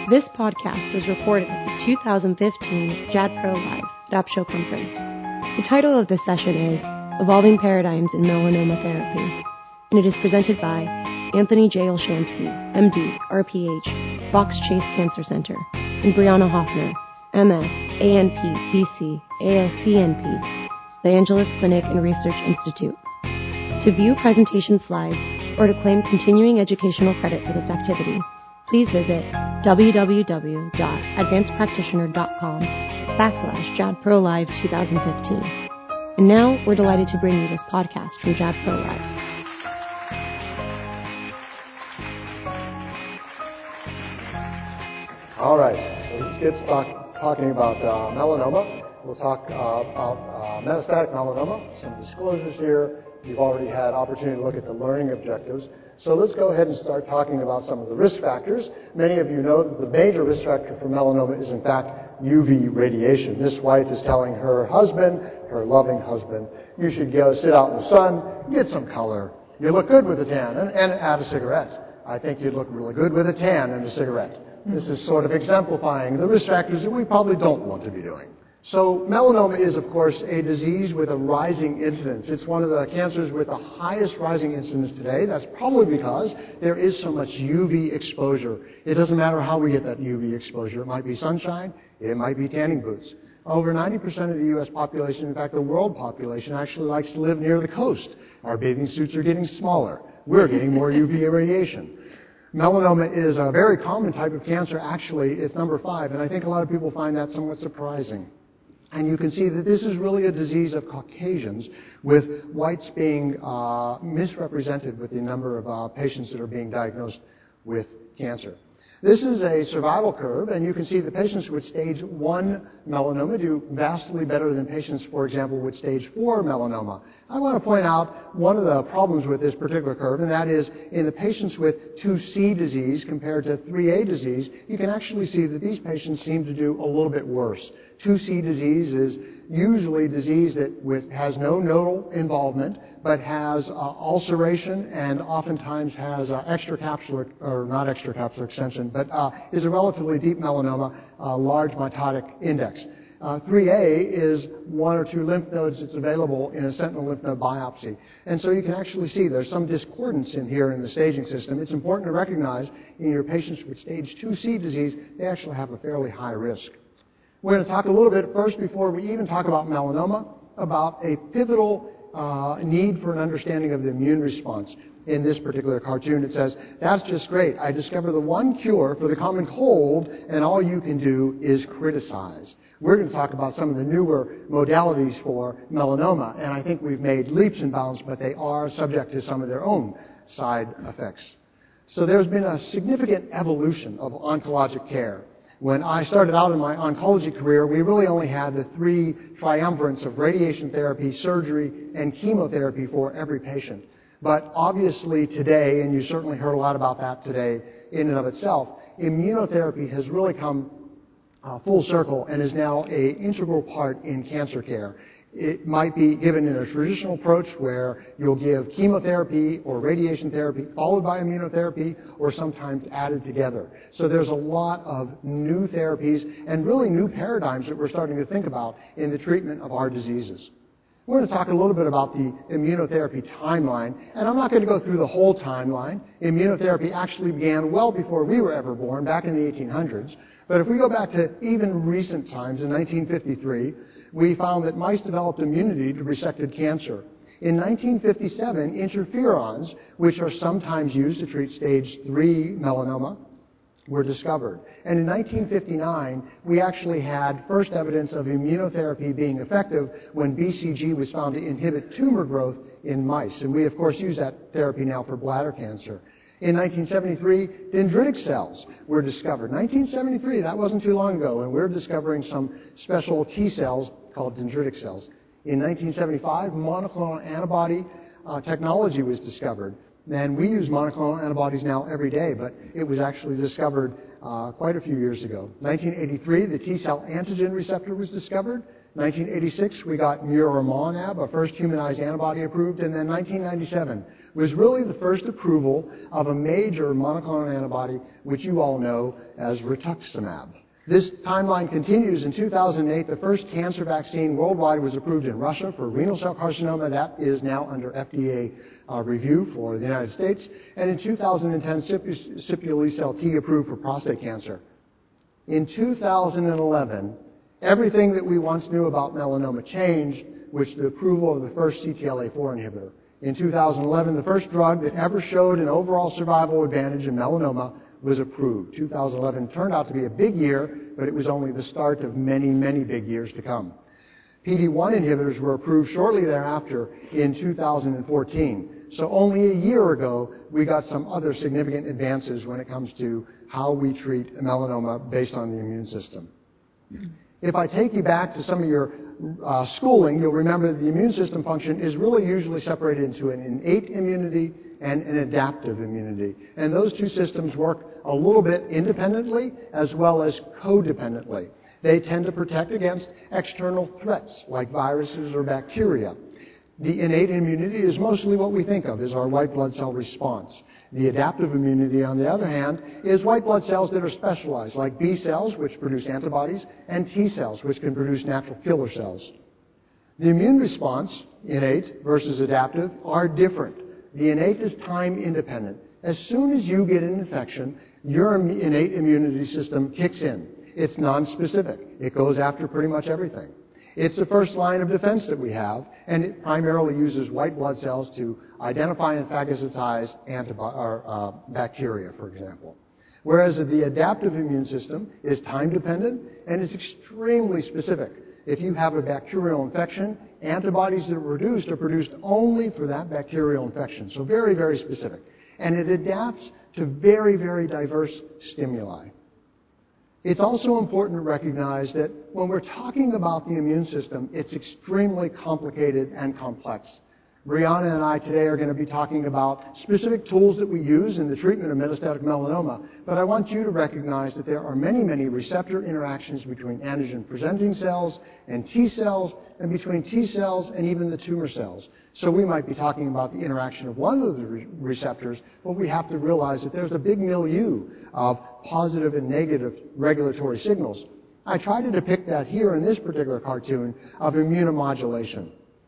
This podcast was recorded at the 2015 JADPro Live at AppShow Conference. The title of this session is Evolving Paradigms in Melanoma Therapy, and it is presented by Anthony J. Olshansky, MD, RPH, Fox Chase Cancer Center, and Brianna Hoffner, MS, ANP, BC, ALCNP, the Angeles Clinic and Research Institute. To view presentation slides or to claim continuing educational credit for this activity, please visit www.advancedpractitioner.com/JADPro Live 2015. And now we're delighted to bring you this podcast from JADPro Live. All right, so let's get talking about melanoma. We'll talk about metastatic melanoma, some disclosures here. You've already had opportunity to look at the learning objectives. So let's go ahead and start talking about some of the risk factors. Many of you know that the major risk factor for melanoma is, in fact, UV radiation. This wife is telling her husband, her loving husband, you should go sit out in the sun, get some color. You look good with a tan, and add a cigarette. I think you'd look really good with a tan and a cigarette. This is sort of exemplifying the risk factors that we probably don't want to be doing. So melanoma is, of course, a disease with a rising incidence. It's one of the cancers with the highest rising incidence today. That's probably because there is so much UV exposure. It doesn't matter how we get that UV exposure. It might be sunshine. It might be tanning booths. Over 90% of the U.S. population, in fact, the world population, actually likes to live near the coast. Our bathing suits are getting smaller. We're getting more UV radiation. Melanoma is a very common type of cancer. Actually, it's number 5, and I think a lot of people find that somewhat surprising. And you can see that this is really a disease of Caucasians, with whites being misrepresented with the number of patients that are being diagnosed with cancer. This is a survival curve, and you can see the patients with stage 1 melanoma do vastly better than patients, for example, with stage 4 melanoma. I want to point out one of the problems with this particular curve, and that is in the patients with 2C disease compared to 3A disease, you can actually see that these patients seem to do a little bit worse. 2C disease is usually disease that has no nodal involvement, but has ulceration and oftentimes has extracapsular, or not extracapsular extension, but is a relatively deep melanoma, large mitotic index. 3A is 1 or 2 lymph nodes that's available in a sentinel lymph node biopsy. And so you can actually see there's some discordance in here in the staging system. It's important to recognize in your patients with stage 2C disease, they actually have a fairly high risk. We're going to talk a little bit first, before we even talk about melanoma, about a pivotal need for an understanding of the immune response. In this particular cartoon, it says, that's just great. I discovered the one cure for the common cold, and all you can do is criticize. We're going to talk about some of the newer modalities for melanoma, and I think we've made leaps and bounds, but they are subject to some of their own side effects. So there's been a significant evolution of oncologic care. When I started out in my oncology career, we really only had the 3 triumvirates of radiation therapy, surgery, and chemotherapy for every patient. But obviously today, and you certainly heard a lot about that today in and of itself, immunotherapy has really come full circle and is now an integral part in cancer care. It might be given in a traditional approach where you'll give chemotherapy or radiation therapy followed by immunotherapy, or sometimes added together. So there's a lot of new therapies and really new paradigms that we're starting to think about in the treatment of our diseases. We're going to talk a little bit about the immunotherapy timeline, and I'm not going to go through the whole timeline. Immunotherapy actually began well before we were ever born, back in the 1800s. But if we go back to even recent times, in 1953, we found that mice developed immunity to resected cancer. In 1957, interferons, which are sometimes used to treat stage 3 melanoma, were discovered. And in 1959, we actually had first evidence of immunotherapy being effective when BCG was found to inhibit tumor growth in mice. And we, of course, use that therapy now for bladder cancer. In 1973, dendritic cells were discovered. 1973, that wasn't too long ago, and we're discovering some special T cells called dendritic cells. In 1975, monoclonal antibody technology was discovered. And we use monoclonal antibodies now every day, but it was actually discovered quite a few years ago. 1983, the T-cell antigen receptor was discovered. 1986, we got muromonab, a first humanized antibody approved, and then 1997 was really the first approval of a major monoclonal antibody, which you all know as rituximab. This timeline continues. In 2008, the first cancer vaccine worldwide was approved in Russia for renal cell carcinoma. That is now under FDA review for the United States. And in 2010, Sipuleucel T approved for prostate cancer. In 2011, everything that we once knew about melanoma changed, with the approval of the first CTLA-4 inhibitor. In 2011, the first drug that ever showed an overall survival advantage in melanoma was approved. 2011 turned out to be a big year, but it was only the start of many, many big years to come. PD-1 inhibitors were approved shortly thereafter in 2014. So only a year ago, we got some other significant advances when it comes to how we treat melanoma based on the immune system. If I take you back to some of your schooling, you'll remember that the immune system function is really usually separated into an innate immunity and an adaptive immunity. And those two systems work a little bit independently as well as codependently. They tend to protect against external threats like viruses or bacteria. The innate immunity is mostly what we think of as our white blood cell response. The adaptive immunity, on the other hand, is white blood cells that are specialized, like B cells, which produce antibodies, and T cells, which can produce natural killer cells. The immune response, innate versus adaptive, are different. The innate is time independent. As soon as you get an infection, your innate immunity system kicks in. It's nonspecific. It goes after pretty much everything. It's the first line of defense that we have, and it primarily uses white blood cells to identify and phagocytize bacteria, for example. Whereas the adaptive immune system is time-dependent and is extremely specific. If you have a bacterial infection, antibodies that are produced only for that bacterial infection. So very, very specific. And it adapts to very, very diverse stimuli. It's also important to recognize that when we're talking about the immune system, it's extremely complicated and complex. Brianna and I today are going to be talking about specific tools that we use in the treatment of metastatic melanoma, but I want you to recognize that there are many, many receptor interactions between antigen-presenting cells and T cells, and between T cells and even the tumor cells. So we might be talking about the interaction of one of the receptors, but we have to realize that there's a big milieu of positive and negative regulatory signals. I try to depict that here in this particular cartoon of immunomodulation.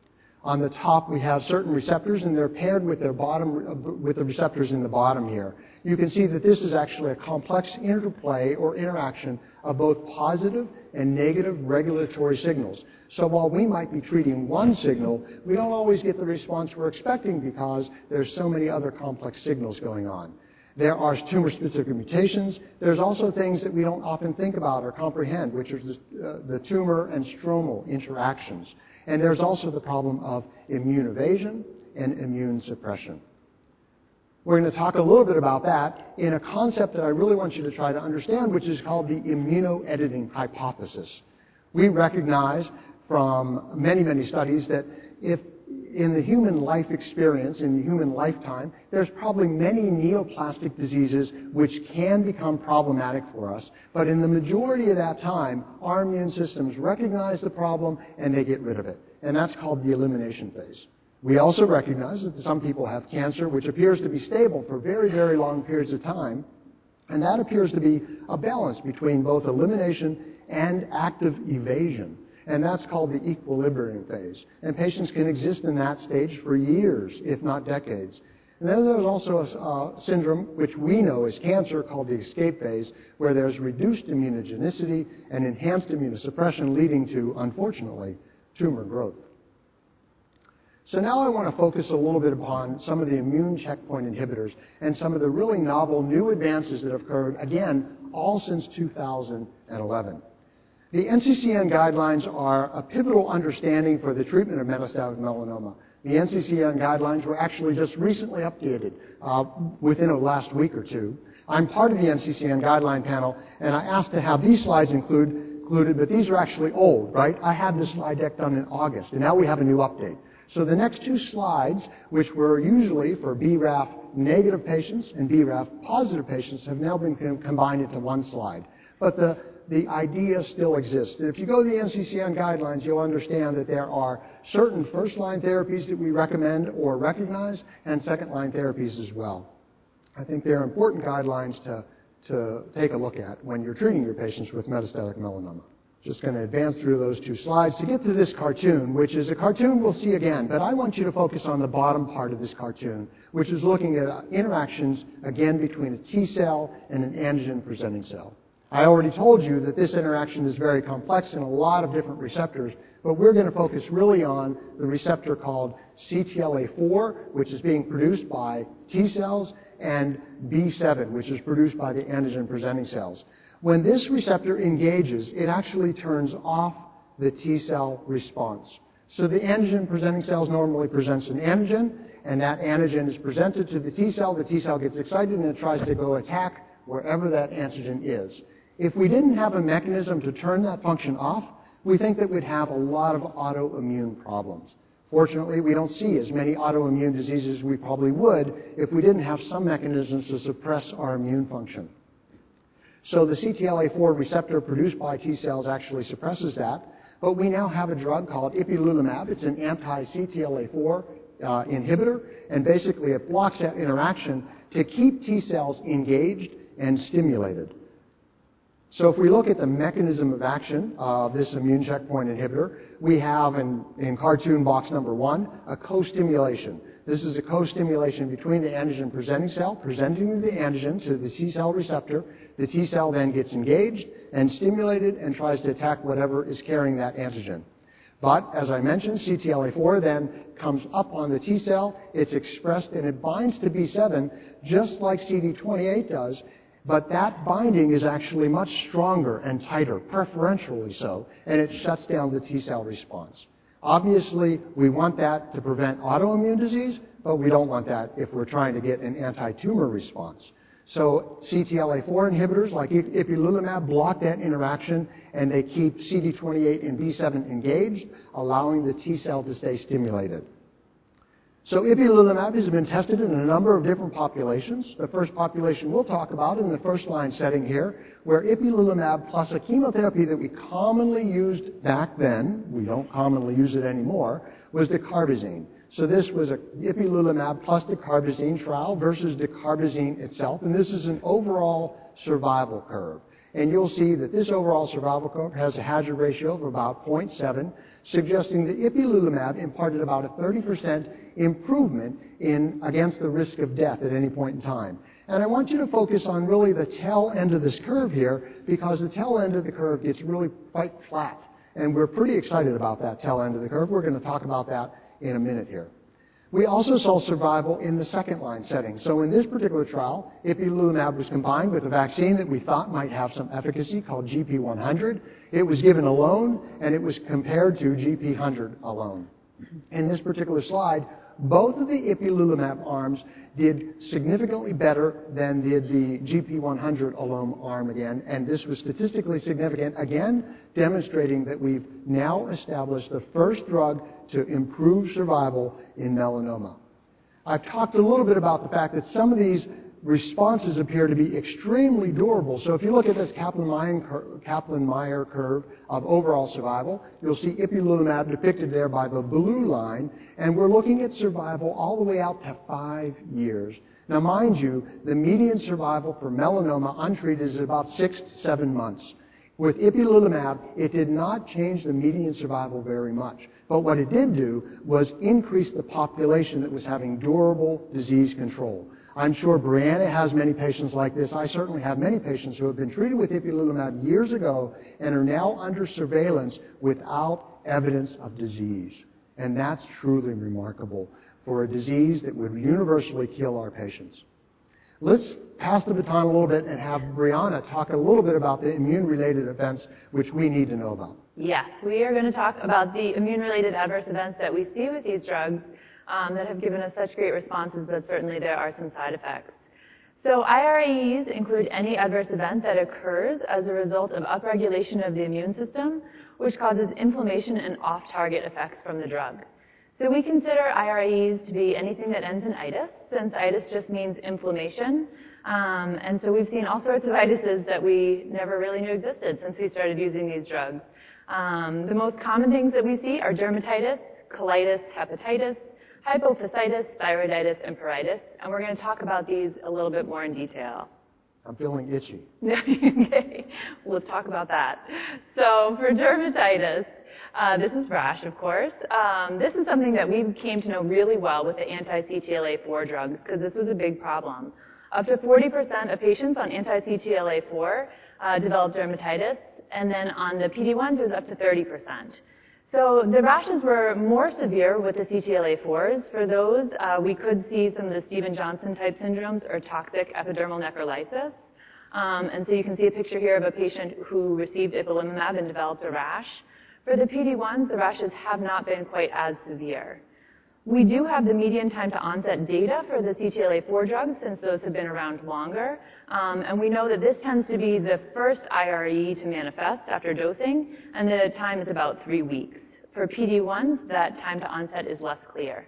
On the top, we have certain receptors, and they're paired with their with the receptors in the bottom here. You can see that this is actually a complex interplay or interaction of both positive and negative regulatory signals. So while we might be treating one signal, we don't always get the response we're expecting because there's so many other complex signals going on. There are tumor-specific mutations. There's also things that we don't often think about or comprehend, which are the tumor and stromal interactions. And there's also the problem of immune evasion and immune suppression. We're going to talk a little bit about that in a concept that I really want you to try to understand, which is called the immunoediting hypothesis. We recognize from many, many studies that if in the human life experience, in the human lifetime, there's probably many neoplastic diseases which can become problematic for us. But in the majority of that time, our immune systems recognize the problem and they get rid of it. And that's called the elimination phase. We also recognize that some people have cancer which appears to be stable for very, very long periods of time. And that appears to be a balance between both elimination and active evasion. And that's called the equilibrium phase. And patients can exist in that stage for years, if not decades. And then there's also a syndrome, which we know is cancer, called the escape phase, where there's reduced immunogenicity and enhanced immunosuppression, leading to, unfortunately, tumor growth. So now I want to focus a little bit upon some of the immune checkpoint inhibitors and some of the really novel new advances that have occurred, again, all since 2011. The NCCN guidelines are a pivotal understanding for the treatment of metastatic melanoma. The NCCN guidelines were actually just recently updated within the last week or two. I'm part of the NCCN guideline panel, and I asked to have these slides included, but these are actually old, right? I had this slide deck done in August, and now we have a new update. So the next two slides, which were usually for BRAF negative patients and BRAF positive patients, have now been combined into one slide. But the idea still exists. If you go to the NCCN guidelines, you'll understand that there are certain first-line therapies that we recommend or recognize, and second-line therapies as well. I think they're important guidelines to take a look at when you're treating your patients with metastatic melanoma. Just going to advance through those two slides to get to this cartoon, which is a cartoon we'll see again, but I want you to focus on the bottom part of this cartoon, which is looking at interactions, again, between a T cell and an antigen-presenting cell. I already told you that this interaction is very complex and a lot of different receptors, but we're going to focus really on the receptor called CTLA-4, which is being produced by T cells, and B7, which is produced by the antigen-presenting cells. When this receptor engages, it actually turns off the T cell response. So the antigen-presenting cells normally presents an antigen, and that antigen is presented to the T cell. The T cell gets excited and it tries to go attack wherever that antigen is. If we didn't have a mechanism to turn that function off, we think that we'd have a lot of autoimmune problems. Fortunately, we don't see as many autoimmune diseases as we probably would if we didn't have some mechanisms to suppress our immune function. So the CTLA-4 receptor produced by T cells actually suppresses that, but we now have a drug called ipilimumab. It's an anti-CTLA-4 inhibitor, and basically it blocks that interaction to keep T cells engaged and stimulated. So if we look at the mechanism of action of this immune checkpoint inhibitor, we have in cartoon box number 1 a co-stimulation. This is a co-stimulation between the antigen-presenting cell, presenting the antigen to the T cell receptor. The T cell then gets engaged and stimulated and tries to attack whatever is carrying that antigen. But, as I mentioned, CTLA-4 then comes up on the T cell, it's expressed, and it binds to B7 just like CD28 does, but that binding is actually much stronger and tighter, preferentially so, and it shuts down the T cell response. Obviously, we want that to prevent autoimmune disease, but we don't want that if we're trying to get an anti-tumor response. So CTLA-4 inhibitors like ipilimumab block that interaction, and they keep CD28 and B7 engaged, allowing the T cell to stay stimulated. So ipilimumab has been tested in a number of different populations. The first population we'll talk about in the first-line setting here, where ipilimumab plus a chemotherapy that we commonly used back then, we don't commonly use it anymore, was dacarbazine. So this was a ipilimumab plus dacarbazine trial versus dacarbazine itself, and this is an overall survival curve. And you'll see that this overall survival curve has a hazard ratio of about 0.7, suggesting that ipilimumab imparted about a 30% improvement against the risk of death at any point in time. And I want you to focus on really the tail end of this curve here, because the tail end of the curve gets really quite flat. And we're pretty excited about that tail end of the curve. We're going to talk about that in a minute here. We also saw survival in the second-line setting. So in this particular trial, ipilimumab was combined with a vaccine that we thought might have some efficacy called GP100. It was given alone, and it was compared to GP100 alone. In this particular slide, both of the ipilimumab arms did significantly better than did the GP100 alone arm again, and this was statistically significant, again, demonstrating that we've now established the first drug to improve survival in melanoma. I've talked a little bit about the fact that some of these responses appear to be extremely durable. So if you look at this Kaplan-Meier curve of overall survival, you'll see ipilimumab depicted there by the blue line, and we're looking at survival all the way out to 5 years. Now, mind you, the median survival for melanoma untreated is about 6 to 7 months. With ipilimumab, it did not change the median survival very much. But what it did do was increase the population that was having durable disease control. I'm sure Brianna has many patients like this. I certainly have many patients who have been treated with ipilimumab years ago and are now under surveillance without evidence of disease. And that's truly remarkable for a disease that would universally kill our patients. Let's pass the baton a little bit and have Brianna talk a little bit about the immune-related events which we need to know about. Yes, we are going to talk about the immune-related adverse events that we see with these drugs that have given us such great responses, but certainly there are some side effects. So IRAEs include any adverse event that occurs as a result of upregulation of the immune system, which causes inflammation and off-target effects from the drug. So we consider IRAEs to be anything that ends in itis, since itis just means inflammation. And so we've seen all sorts of itises that we never really knew existed since we started using these drugs. The most common things that we see are dermatitis, colitis, hepatitis, hypophysitis, thyroiditis, and pruritus. And we're going to talk about these a little bit more in detail. I'm feeling itchy. Okay, well, let's talk about that. So for dermatitis, this is rash, of course. This is something that we came to know really well with the anti-CTLA-4 drugs because this was a big problem. Up to 40% of patients on anti-CTLA-4 developed dermatitis, and then on the PD-1s, it was up to 30%. So the rashes were more severe with the CTLA-4s. For those, we could see some of the Stevens-Johnson type syndromes or toxic epidermal necrolysis. And so you can see a picture here of a patient who received ipilimumab and developed a rash. For the PD-1s, the rashes have not been quite as severe. We do have the median time to onset data for the CTLA-4 drugs since those have been around longer. And we know that this tends to be the first IRE to manifest after dosing, and the time is about 3 weeks. For PD-1s, that time to onset is less clear.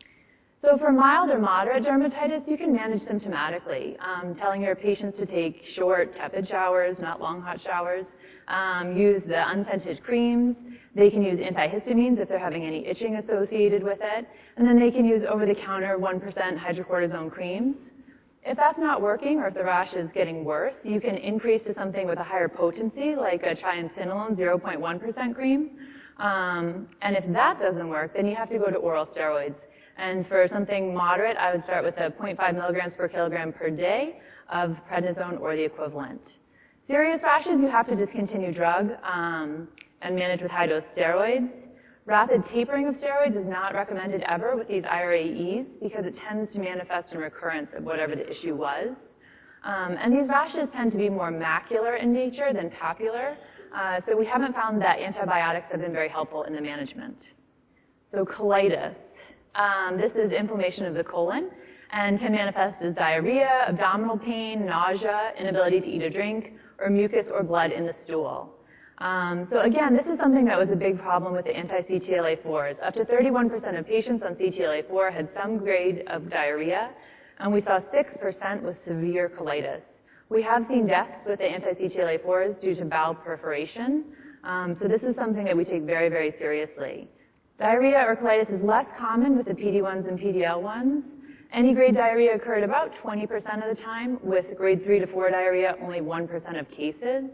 So for mild or moderate dermatitis, you can manage symptomatically, telling your patients to take short, tepid showers, not long, hot showers, use the unscented creams. They can use antihistamines if they're having any itching associated with it, and then they can use over-the-counter 1% hydrocortisone creams. If that's not working or if the rash is getting worse, you can increase to something with a higher potency, like a triamcinolone 0.1% cream. And if that doesn't work, then you have to go to oral steroids. And for something moderate, I would start with a 0.5 milligrams per kilogram per day of prednisone or the equivalent. Serious rashes, you have to discontinue drug and manage with high-dose steroids. Rapid tapering of steroids is not recommended ever with these IRAEs because it tends to manifest in recurrence of whatever the issue was. And these rashes tend to be more macular in nature than papular, so we haven't found that antibiotics have been very helpful in the management. So colitis. This is inflammation of the colon and can manifest as diarrhea, abdominal pain, nausea, inability to eat or drink, or mucus or blood in the stool. So again, this is something that was a big problem with the anti-CTLA-4s. Up to 31% of patients on CTLA-4 had some grade of diarrhea, and we saw 6% with severe colitis. We have seen deaths with the anti-CTLA-4s due to bowel perforation, so this is something that we take very, very seriously. Diarrhea or colitis is less common with the PD-1s and PD-L1s. Any grade diarrhea occurred about 20% of the time, with grade 3 to 4 diarrhea only 1% of cases.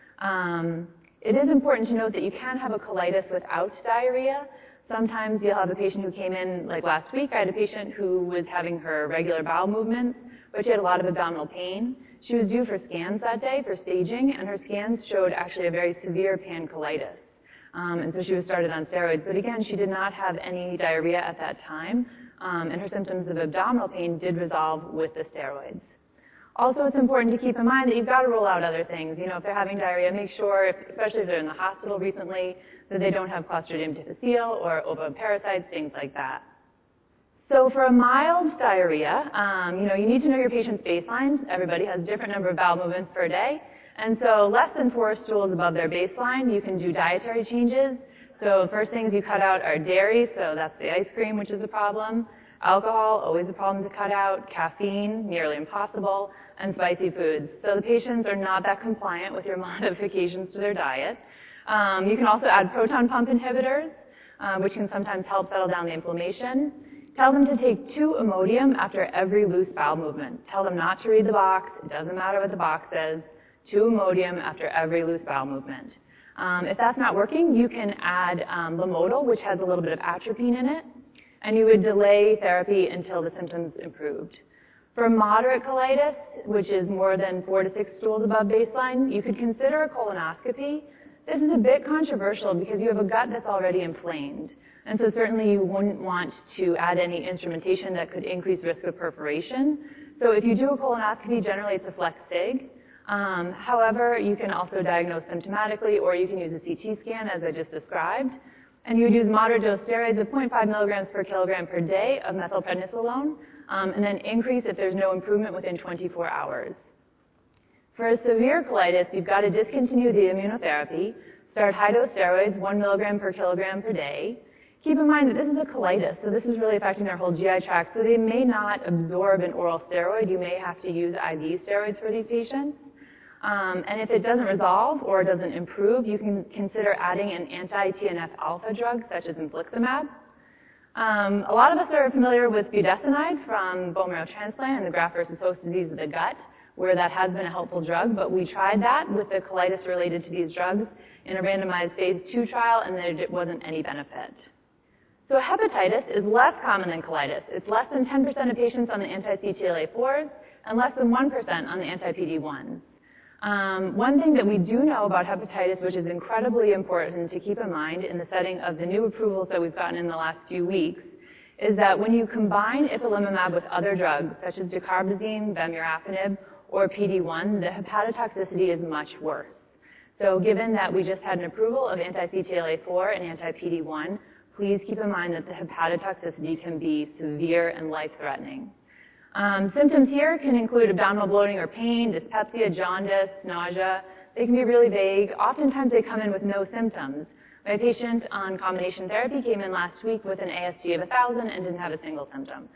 It is important to note that you can have a colitis without diarrhea. Sometimes you'll have a patient who came in, like last week, I had a patient who was having her regular bowel movements, but she had a lot of abdominal pain. She was due for scans that day for staging, and her scans showed actually a very severe pancolitis. And so she was started on steroids. But again, she did not have any diarrhea at that time, and her symptoms of abdominal pain did resolve with the steroids. Also, it's important to keep in mind that you've got to rule out other things. You know, if they're having diarrhea, make sure, especially if they're in the hospital recently, that they don't have Clostridium difficile or ovoparasites, things like that. So for a mild diarrhea, you need to know your patient's baseline. Everybody has a different number of bowel movements per day. And so less than 4 stools above their baseline, you can do dietary changes. So first things you cut out are dairy, so that's the ice cream, which is a problem. Alcohol, always a problem to cut out. Caffeine, nearly impossible. And spicy foods. So the patients are not that compliant with your modifications to their diet. You can also add proton pump inhibitors, which can sometimes help settle down the inflammation. Tell them to take 2 Imodium after every loose bowel movement. Tell them not to read the box. It doesn't matter what the box says. 2 Imodium after every loose bowel movement. If that's not working, you can add Lamodal, which has a little bit of atropine in it, and you would delay therapy until the symptoms improved. For moderate colitis, which is more than 4 to 6 stools above baseline, you could consider a colonoscopy. This is a bit controversial because you have a gut that's already inflamed. And so certainly you wouldn't want to add any instrumentation that could increase risk of perforation. So if you do a colonoscopy, generally it's a flex sig. However, you can also diagnose symptomatically, or you can use a CT scan, as I just described. And you would use moderate dose steroids of 0.5 milligrams per kilogram per day of methylprednisolone, and then increase if there's no improvement within 24 hours. For a severe colitis, you've got to discontinue the immunotherapy, start high-dose steroids, 1 milligram per kilogram per day, Keep in mind that this is a colitis, so this is really affecting their whole GI tract, so they may not absorb an oral steroid. You may have to use IV steroids for these patients. And if it doesn't resolve or doesn't improve, you can consider adding an anti-TNF-alpha drug, such as infliximab. A lot of us are familiar with budesonide from bone marrow transplant and the graft versus host disease of the gut, where that has been a helpful drug, but we tried that with the colitis related to these drugs in a randomized phase 2 trial, and there wasn't any benefit. So hepatitis is less common than colitis. It's less than 10% of patients on the anti-CTLA-4s and less than 1% on the anti-PD-1s. One thing that we do know about hepatitis, which is incredibly important to keep in mind in the setting of the new approvals that we've gotten in the last few weeks, is that when you combine ipilimumab with other drugs, such as dacarbazine, vemurafenib, or PD-1, the hepatotoxicity is much worse. So given that we just had an approval of anti-CTLA-4 and anti-PD-1, please keep in mind that the hepatotoxicity can be severe and life-threatening. Symptoms here can include abdominal bloating or pain, dyspepsia, jaundice, nausea. They can be really vague. Oftentimes they come in with no symptoms. My patient on combination therapy came in last week with an AST of 1,000 and didn't have a single symptom.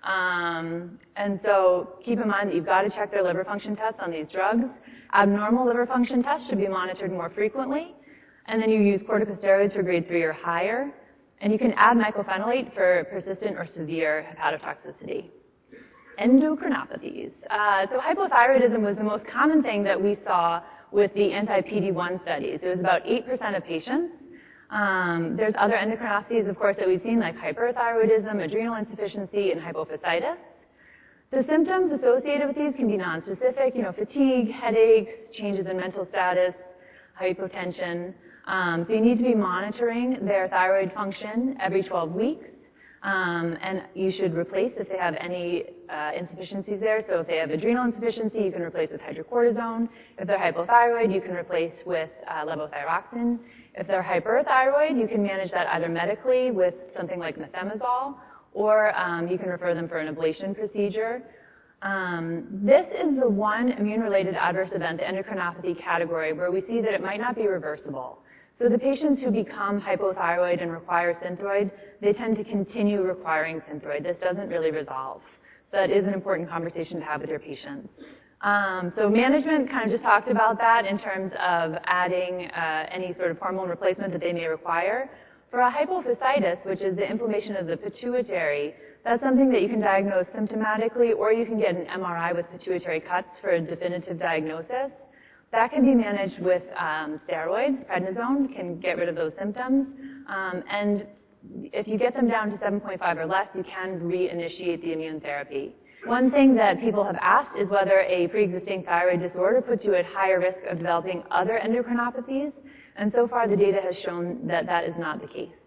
And so keep in mind that you've got to check their liver function tests on these drugs. Abnormal liver function tests should be monitored more frequently. And then you use corticosteroids for grade 3 or higher. And you can add mycophenolate for persistent or severe hepatotoxicity. Endocrinopathies. So hypothyroidism was the most common thing that we saw with the anti-PD-1 studies. It was about 8% of patients. There's other endocrinopathies, of course, that we've seen, like hyperthyroidism, adrenal insufficiency, and hypophysitis. The symptoms associated with these can be nonspecific, fatigue, headaches, changes in mental status, hypotension. So you need to be monitoring their thyroid function every 12 weeks. And you should replace if they have any insufficiencies there. So if they have adrenal insufficiency, you can replace with hydrocortisone. If they're hypothyroid, you can replace with levothyroxine. If they're hyperthyroid, you can manage that either medically with something like methimazole, or you can refer them for an ablation procedure. This is the one immune-related adverse event, the endocrinopathy category, where we see that it might not be reversible. So the patients who become hypothyroid and require Synthroid, they tend to continue requiring Synthroid. This doesn't really resolve. So that is an important conversation to have with your patients. So management kind of just talked about that in terms of adding any sort of hormone replacement that they may require. For a hypophysitis, which is the inflammation of the pituitary, that's something that you can diagnose symptomatically, or you can get an MRI with pituitary cuts for a definitive diagnosis. That can be managed with steroids. Prednisone can get rid of those symptoms. And if you get them down to 7.5 or less, you can reinitiate the immune therapy. One thing that people have asked is whether a pre-existing thyroid disorder puts you at higher risk of developing other endocrinopathies. And so far, the data has shown that that is not the case.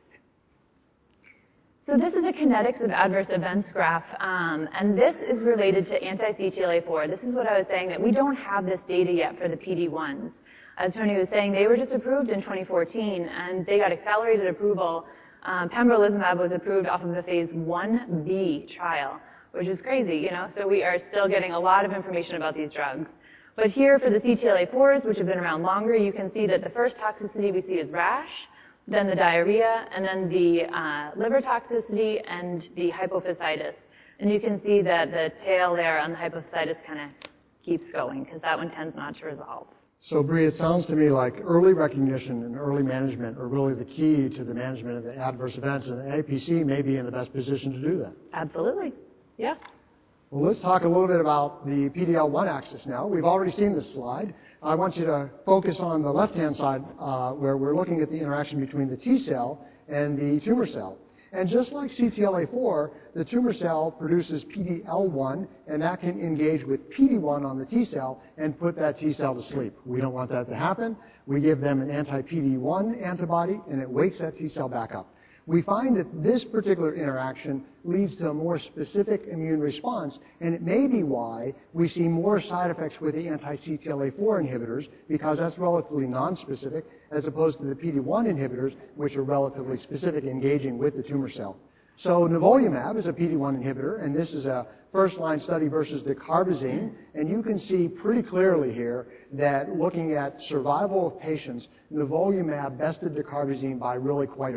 So this is a kinetics of adverse events graph, and this is related to anti-CTLA-4. This is what I was saying, that we don't have this data yet for the PD-1s. As Tony was saying, they were just approved in 2014, and they got accelerated approval. Pembrolizumab was approved off of the phase 1B trial, which is crazy, so we are still getting a lot of information about these drugs. But here for the CTLA-4s, which have been around longer, you can see that the first toxicity we see is rash, then the diarrhea, and then the liver toxicity and the hypophysitis. And you can see that the tail there on the hypophysitis kind of keeps going, because that one tends not to resolve. So, Bree, it sounds to me like early recognition and early management are really the key to the management of the adverse events, and the APC may be in the best position to do that. Absolutely. Yeah. Well, let's talk a little bit about the PD-L1 axis now. We've already seen this slide. I want you to focus on the left-hand side where we're looking at the interaction between the T cell and the tumor cell. And just like CTLA-4, the tumor cell produces PD-L1, and that can engage with PD-1 on the T cell and put that T cell to sleep. We don't want that to happen. We give them an anti-PD-1 antibody, and it wakes that T cell back up. We find that this particular interaction leads to a more specific immune response, and it may be why we see more side effects with the anti-CTLA-4 inhibitors, because that's relatively nonspecific, as opposed to the PD-1 inhibitors, which are relatively specific, engaging with the tumor cell. So nivolumab is a PD-1 inhibitor, and this is a first-line study versus dacarbazine, and you can see pretty clearly here that looking at survival of patients, nivolumab bested dacarbazine by really quite a bit.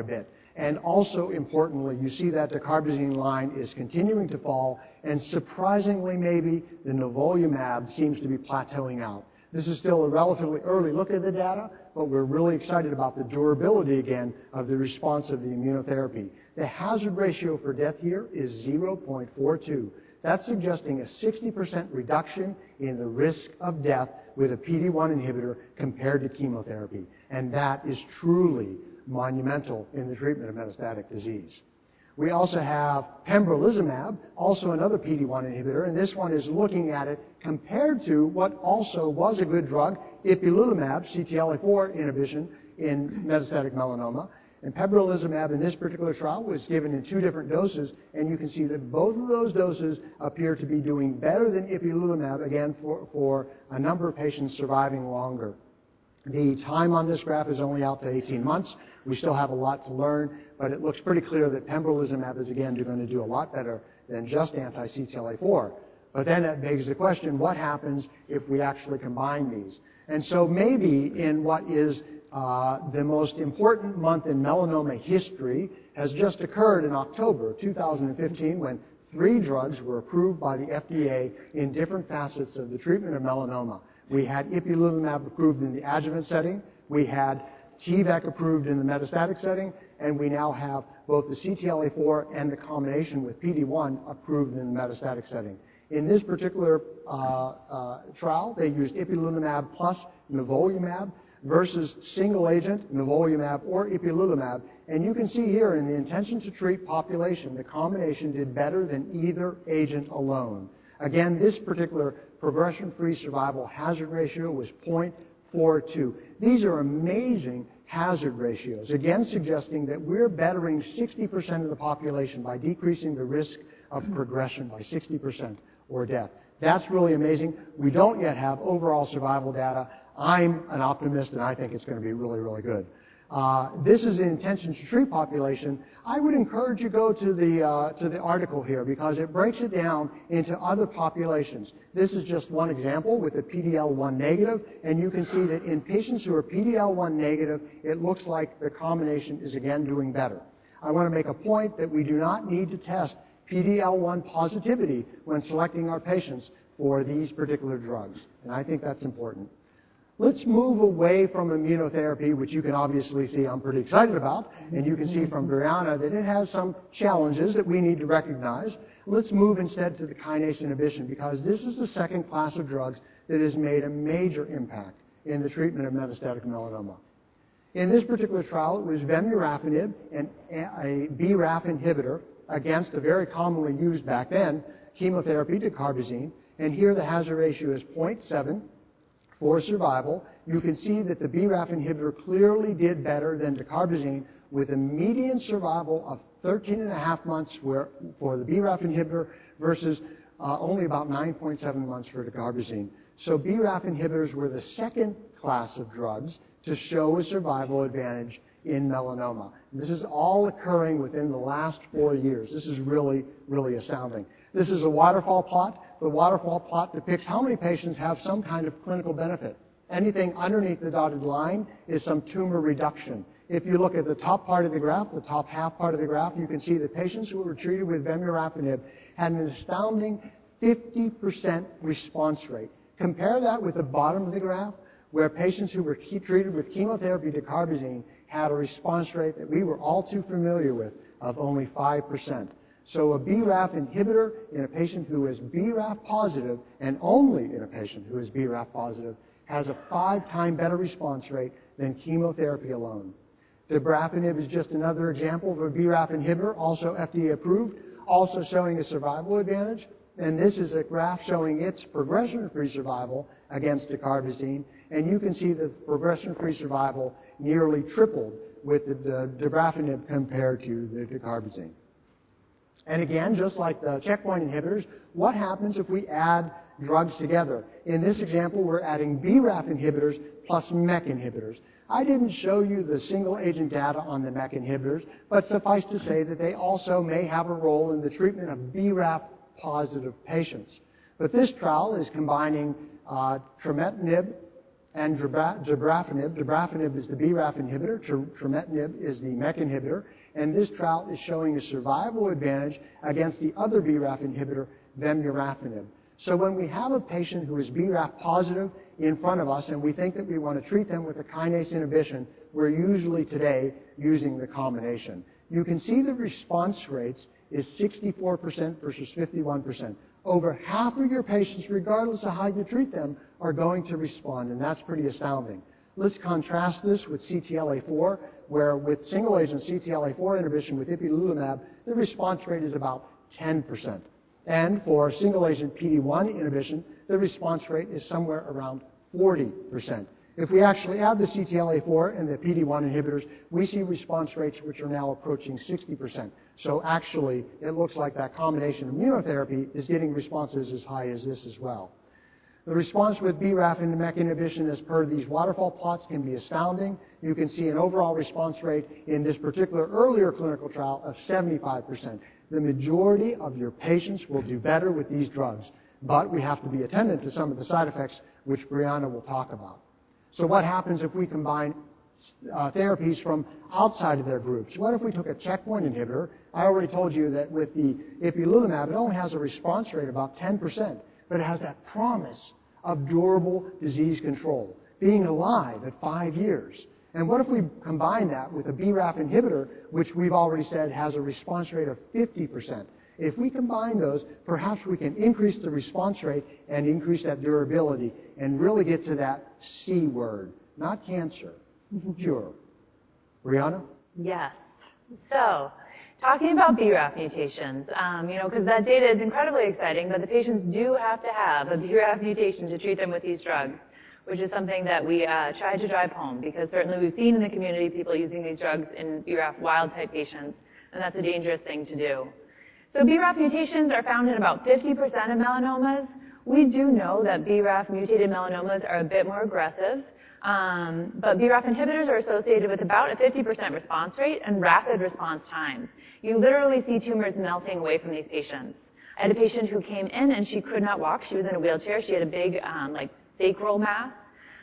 And also importantly, you see that dacarbazine line is continuing to fall, and surprisingly maybe, the nivolumab seems to be plateauing out. This is still a relatively early look at the data, but we're really excited about the durability again of the response of the immunotherapy. The hazard ratio for death here is 0.42. That's suggesting a 60% reduction in the risk of death with a PD-1 inhibitor compared to chemotherapy. And that is truly monumental in the treatment of metastatic disease. We also have pembrolizumab, also another PD-1 inhibitor, and this one is looking at it compared to what also was a good drug, ipilimumab, CTLA-4 inhibition in metastatic melanoma. And pembrolizumab in this particular trial was given in 2 different doses, and you can see that both of those doses appear to be doing better than ipilimumab, again, for a number of patients surviving longer. The time on this graph is only out to 18 months. We still have a lot to learn, but it looks pretty clear that pembrolizumab is, again, going to do a lot better than just anti-CTLA-4. But then that begs the question, what happens if we actually combine these? And so maybe in what is the most important month in melanoma history has just occurred in October 2015 when 3 drugs were approved by the FDA in different facets of the treatment of melanoma. We had ipilimumab approved in the adjuvant setting, we had T-VEC approved in the metastatic setting, and we now have both the CTLA-4 and the combination with PD-1 approved in the metastatic setting. In this particular trial, they used ipilimumab plus nivolumab versus single agent nivolumab or ipilimumab. And you can see here in the intention to treat population, the combination did better than either agent alone. Again, this particular progression-free survival hazard ratio was 0.42. These are amazing hazard ratios, again suggesting that we're bettering 60% of the population by decreasing the risk of progression by 60% or death. That's really amazing. We don't yet have overall survival data. I'm an optimist, and I think it's going to be really, really good. This is an intention to treat population. I would encourage you to go to the article here because it breaks it down into other populations. This is just one example with the PD-L1 negative, and you can see that in patients who are PD-L1 negative, it looks like the combination is again doing better. I want to make a point that we do not need to test PD-L1 positivity when selecting our patients for these particular drugs, and I think that's important. Let's move away from immunotherapy, which you can obviously see I'm pretty excited about, and you can see from Brianna that it has some challenges that we need to recognize. Let's move instead to the kinase inhibition, because this is the second class of drugs that has made a major impact in the treatment of metastatic melanoma. In this particular trial, it was vemurafenib, a BRAF inhibitor, against a very commonly used back then chemotherapy, dacarbazine, and here the hazard ratio is 0.7. For survival, you can see that the BRAF inhibitor clearly did better than dacarbazine with a median survival of 13.5 months for the BRAF inhibitor versus only about 9.7 months for dacarbazine. So BRAF inhibitors were the second class of drugs to show a survival advantage in melanoma. This is all occurring within the last 4 years. This is really, really astounding. This is a waterfall plot. The waterfall plot depicts how many patients have some kind of clinical benefit. Anything underneath the dotted line is some tumor reduction. If you look at the top part of the graph, the top half part of the graph, you can see that patients who were treated with vemurafenib had an astounding 50% response rate. Compare that with the bottom of the graph, where patients who were treated with chemotherapy dacarbazine had a response rate that we were all too familiar with of only 5%. So a BRAF inhibitor in a patient who is BRAF positive, and only in a patient who is BRAF positive, has a 5-time better response rate than chemotherapy alone. Dabrafenib is just another example of a BRAF inhibitor, also FDA approved, also showing a survival advantage. And this is a graph showing its progression-free survival against dacarbazine. And you can see that progression-free survival nearly tripled with the dabrafenib compared to the dacarbazine. And again, just like the checkpoint inhibitors, what happens if we add drugs together? In this example, we're adding BRAF inhibitors plus MEK inhibitors. I didn't show you the single-agent data on the MEK inhibitors, but suffice to say that they also may have a role in the treatment of BRAF-positive patients. But this trial is combining trametinib and dabrafenib. Dabrafenib is the BRAF inhibitor. Trametinib is the MEK inhibitor. And this trial is showing a survival advantage against the other BRAF inhibitor, vemurafenib. So when we have a patient who is BRAF positive in front of us and we think that we want to treat them with a kinase inhibition, we're usually today using the combination. You can see the response rates is 64% versus 51%. Over half of your patients, regardless of how you treat them, are going to respond, and that's pretty astounding. Let's contrast this with CTLA-4, where with single-agent CTLA-4 inhibition with ipilimumab, the response rate is about 10%. And for single-agent PD-1 inhibition, the response rate is somewhere around 40%. If we actually add the CTLA-4 and the PD-1 inhibitors, we see response rates which are now approaching 60%. So actually, it looks like that combination immunotherapy is getting responses as high as this as well. The response with BRAF and MEK inhibition as per these waterfall plots can be astounding. You can see an overall response rate in this particular earlier clinical trial of 75%. The majority of your patients will do better with these drugs, but we have to be attentive to some of the side effects which Brianna will talk about. So what happens if we combine therapies from outside of their groups? What if we took a checkpoint inhibitor? I already told you that with the ipilimumab, it only has a response rate of about 10%, but it has that promise of durable disease control, being alive at 5 years. And what if we combine that with a BRAF inhibitor, which we've already said has a response rate of 50%? If we combine those, perhaps we can increase the response rate and increase that durability and really get to that C word, not cancer, cure. Brianna? Yes. So, talking about BRAF mutations, because that data is incredibly exciting, but the patients do have to have a BRAF mutation to treat them with these drugs, which is something that we try to drive home, because certainly we've seen in the community people using these drugs in BRAF wild-type patients, and that's a dangerous thing to do. So BRAF mutations are found in about 50% of melanomas. We do know that BRAF-mutated melanomas are a bit more aggressive, but BRAF inhibitors are associated with about a 50% response rate and rapid response times. You literally see tumors melting away from these patients. I had a patient who came in and she could not walk. She was in a wheelchair. She had a big sacral mass,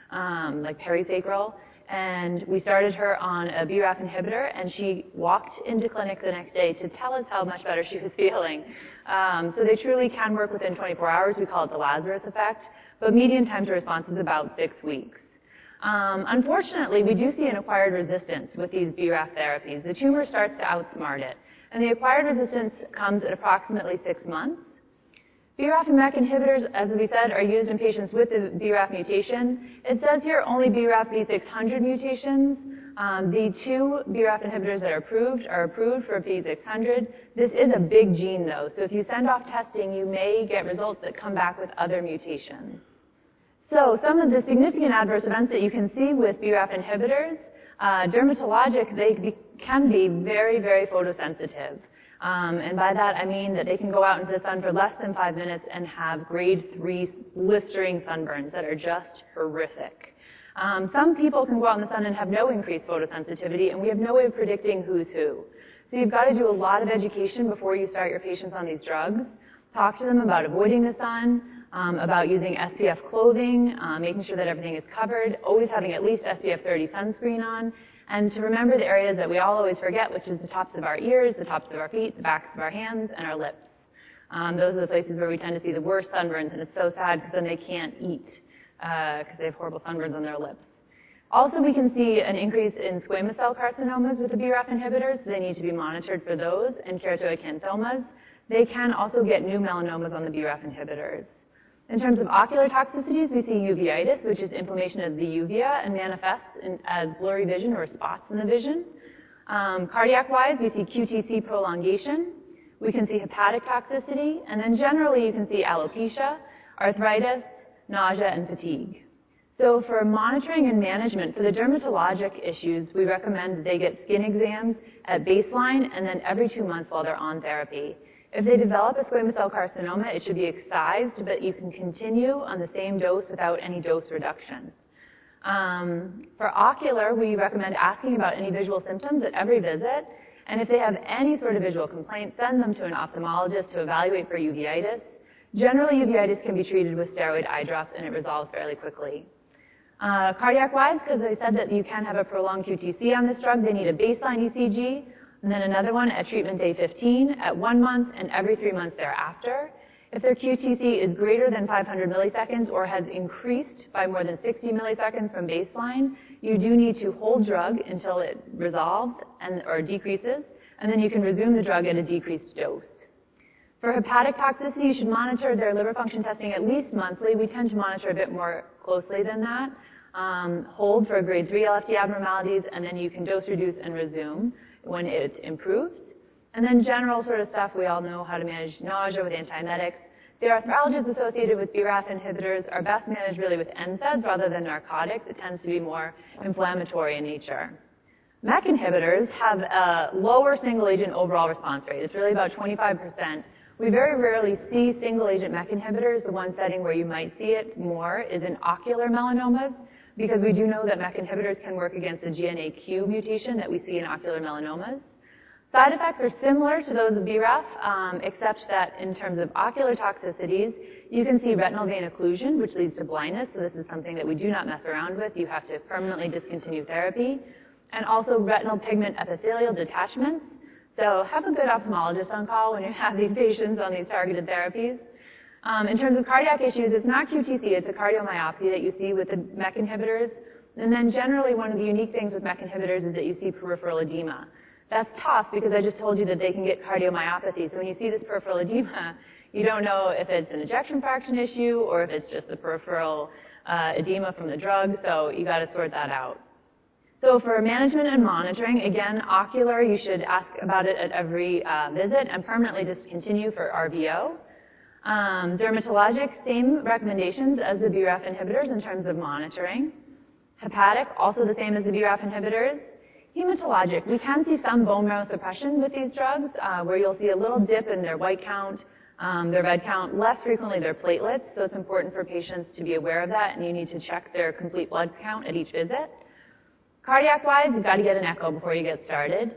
perisacral, and we started her on a BRAF inhibitor, and she walked into clinic the next day to tell us how much better she was feeling. So they truly can work within 24 hours. We call it the Lazarus effect, but median time to response is about 6 weeks. Unfortunately, we do see an acquired resistance with these BRAF therapies. The tumor starts to outsmart it, and the acquired resistance comes at approximately 6 months. BRAF and MEK inhibitors, as we said, are used in patients with the BRAF mutation. It says here only BRAF V600 mutations. The 2 BRAF inhibitors that are approved for V600. This is a big gene, though, so if you send off testing, you may get results that come back with other mutations. So some of the significant adverse events that you can see with BRAF inhibitors, dermatologic, they can be very, very photosensitive. And by that, I mean that they can go out into the sun for less than 5 minutes and have grade 3 blistering sunburns that are just horrific. Some people can go out in the sun and have no increased photosensitivity, and we have no way of predicting who's who. So you've got to do a lot of education before you start your patients on these drugs. Talk to them about avoiding the sun, about using SPF clothing, making sure that everything is covered, always having at least SPF 30 sunscreen on, and to remember the areas that we all always forget, which is the tops of our ears, the tops of our feet, the backs of our hands, and our lips. Those are the places where we tend to see the worst sunburns, and it's so sad because then they can't eat because they have horrible sunburns on their lips. Also, we can see an increase in squamous cell carcinomas with the BRAF inhibitors. They need to be monitored for those, and keratoacanthoma. They can also get new melanomas on the BRAF inhibitors. In terms of ocular toxicities, we see uveitis, which is inflammation of the uvea and manifests as blurry vision or spots in the vision. Cardiac-wise, we see QTc prolongation. We can see hepatic toxicity. And then generally, you can see alopecia, arthritis, nausea, and fatigue. So for monitoring and management for the dermatologic issues, we recommend that they get skin exams at baseline and then every 2 months while they're on therapy. If they develop a squamous cell carcinoma, it should be excised, but you can continue on the same dose without any dose reduction. For ocular, we recommend asking about any visual symptoms at every visit, and if they have any sort of visual complaint, send them to an ophthalmologist to evaluate for uveitis. Generally, uveitis can be treated with steroid eye drops, and it resolves fairly quickly. Cardiac-wise, because they said that you can have a prolonged QTC on this drug, they need a baseline ECG, and then another one at treatment day 15, at 1 month, and every 3 months thereafter. If their QTC is greater than 500 milliseconds or has increased by more than 60 milliseconds from baseline, you do need to hold drug until it resolves or decreases, and then you can resume the drug at a decreased dose. For hepatic toxicity, you should monitor their liver function testing at least monthly. We tend to monitor a bit more closely than that. Hold for grade 3 LFT abnormalities, and then you can dose reduce and resume when it improves. And then general sort of stuff, we all know how to manage nausea with antiemetics. The arthralgias associated with BRAF inhibitors are best managed really with NSAIDs rather than narcotics. It tends to be more inflammatory in nature. MEK inhibitors have a lower single-agent overall response rate. It's really about 25%. We very rarely see single-agent MEK inhibitors. The one setting where you might see it more is in ocular melanomas, because we do know that MEK inhibitors can work against the GNAQ mutation that we see in ocular melanomas. Side effects are similar to those of BRAF, except that in terms of ocular toxicities, you can see retinal vein occlusion, which leads to blindness. So this is something that we do not mess around with. You have to permanently discontinue therapy. And also retinal pigment epithelial detachments. So have a good ophthalmologist on call when you have these patients on these targeted therapies. In terms of cardiac issues, it's not QTC, it's a cardiomyopathy that you see with the MEK inhibitors. And then generally one of the unique things with MEK inhibitors is that you see peripheral edema. That's tough because I just told you that they can get cardiomyopathy. So when you see this peripheral edema, you don't know if it's an ejection fraction issue or if it's just the peripheral edema from the drug. So you got to sort that out. So for management and monitoring, again, ocular, you should ask about it at every visit and permanently discontinue for RVO. Dermatologic, same recommendations as the BRAF inhibitors in terms of monitoring. Hepatic, also the same as the BRAF inhibitors. Hematologic, we can see some bone marrow suppression with these drugs, where you'll see a little dip in their white count, their red count, less frequently their platelets, so it's important for patients to be aware of that, and you need to check their complete blood count at each visit. Cardiac-wise, you've got to get an echo before you get started.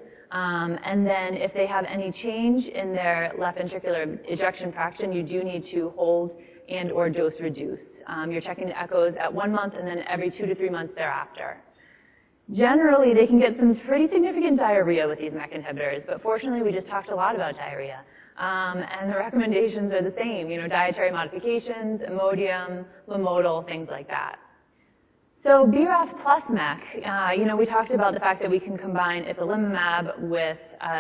And then if they have any change in their left ventricular ejection fraction, you do need to hold and or dose reduce. You're checking the echoes at 1 month and then every 2 to 3 months thereafter. Generally, they can get some pretty significant diarrhea with these MEK inhibitors, but fortunately, we just talked a lot about diarrhea. And the recommendations are the same, dietary modifications, Imodium, Lamodal, things like that. So BRAF plus MEK, we talked about the fact that we can combine ipilimumab with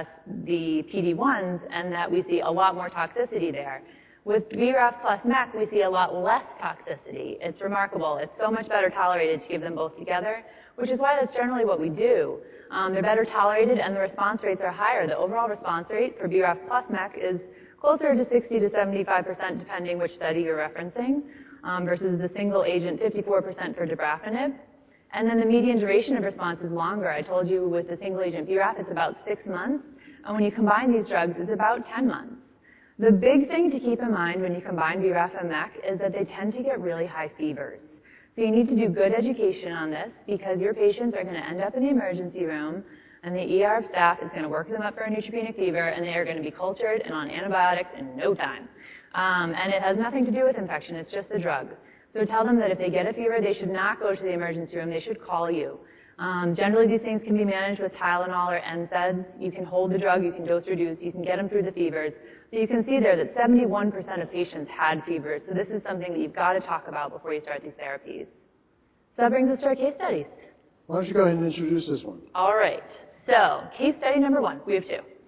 the PD-1s and that we see a lot more toxicity there. With BRAF plus MEK, we see a lot less toxicity. It's remarkable. It's so much better tolerated to give them both together, which is why that's generally what we do. They're better tolerated and the response rates are higher. The overall response rate for BRAF plus MEK is closer to 60 to 75% depending which study you're referencing, versus the single agent 54% for dabrafenib. And then the median duration of response is longer. I told you with the single agent BRAF it's about 6 months, and when you combine these drugs it's about 10 months. The big thing to keep in mind when you combine BRAF and MEK is that they tend to get really high fevers. So you need to do good education on this because your patients are going to end up in the emergency room and the ER staff is going to work them up for a neutropenic fever and they are going to be cultured and on antibiotics in no time. And it has nothing to do with infection, it's just the drug. So tell them that if they get a fever, they should not go to the emergency room, they should call you. Generally these things can be managed with Tylenol or NSAIDs. You can hold the drug, you can dose reduce, you can get them through the fevers. So you can see there that 71% of patients had fevers. So this is something that you've got to talk about before you start these therapies. So that brings us to our case studies. Why don't you go ahead and introduce this one? All right. So case study number 1. We have 2.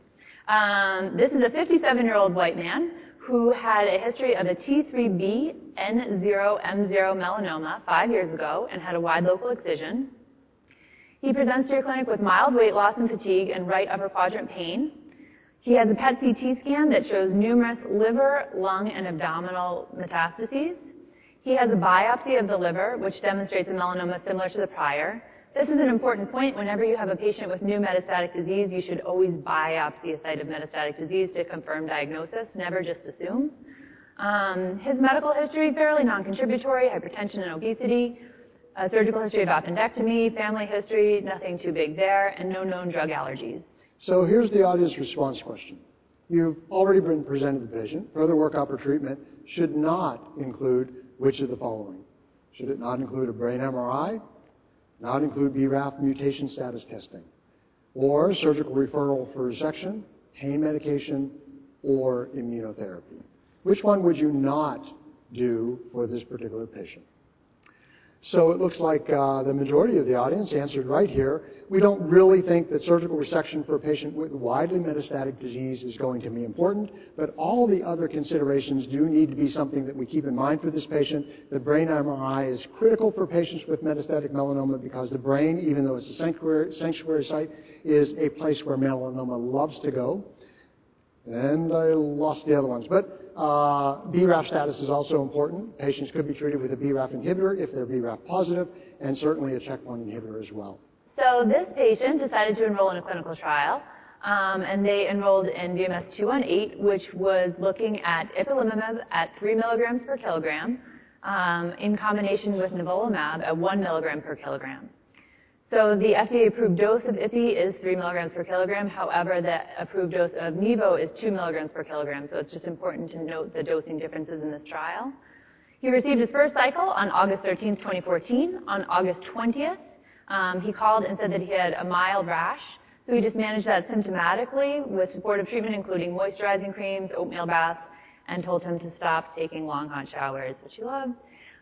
This is a 57-year-old white man who had a history of a T3B N0M0 melanoma 5 years ago and had a wide local excision. He presents to your clinic with mild weight loss and fatigue and right upper quadrant pain. He has a PET CT scan that shows numerous liver, lung, and abdominal metastases. He has a biopsy of the liver, which demonstrates a melanoma similar to the prior. This is an important point. Whenever you have a patient with new metastatic disease, you should always biopsy a site of metastatic disease to confirm diagnosis, never just assume. His medical history, fairly non-contributory, hypertension and obesity, a surgical history of appendectomy, family history, nothing too big there, and no known drug allergies. So here's the audience response question. You've already been presented the patient. Further workup or treatment should not include which of the following? Should it not include a brain MRI? Not include BRAF mutation status testing? Or surgical referral for resection, pain medication, or immunotherapy? Which one would you not do for this particular patient? So it looks like the majority of the audience answered right here. We don't really think that surgical resection for a patient with widely metastatic disease is going to be important, but all the other considerations do need to be something that we keep in mind for this patient. The brain MRI is critical for patients with metastatic melanoma because the brain, even though it's a sanctuary site, is a place where melanoma loves to go. And I lost the other ones. But BRAF status is also important. Patients could be treated with a BRAF inhibitor if they're BRAF positive, and certainly a checkpoint inhibitor as well. So this patient decided to enroll in a clinical trial, and they enrolled in BMS 218, which was looking at ipilimumab at 3 milligrams per kilogram in combination with nivolumab at 1 milligram per kilogram. So the FDA-approved dose of IPI is 3 milligrams per kilogram. However, the approved dose of Nivo is 2 milligrams per kilogram. So it's just important to note the dosing differences in this trial. He received his first cycle on August 13th, 2014. On August 20th, he called and said that he had a mild rash. So we just managed that symptomatically with supportive treatment, including moisturizing creams, oatmeal baths, and told him to stop taking long hot showers, which he loved.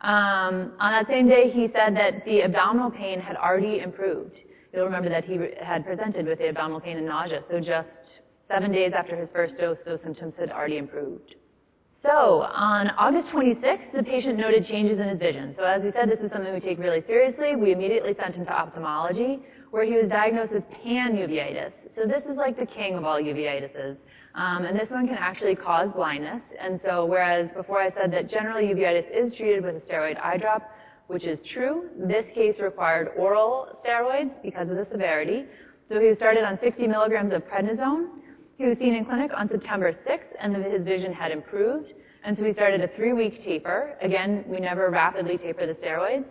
On that same day, he said that the abdominal pain had already improved. You'll remember that he had presented with the abdominal pain and nausea. So just 7 days after his first dose, those symptoms had already improved. So on August 26th, the patient noted changes in his vision. So as we said, this is something we take really seriously. We immediately sent him to ophthalmology, where he was diagnosed with panuveitis. So this is like the king of all uveitises. And this one can actually cause blindness. And so whereas before I said that generally uveitis is treated with a steroid eye drop, which is true, this case required oral steroids because of the severity. So he was started on 60 milligrams of prednisone. He was seen in clinic on September 6th, and his vision had improved. And so we started a 3-week taper. Again, we never rapidly taper the steroids.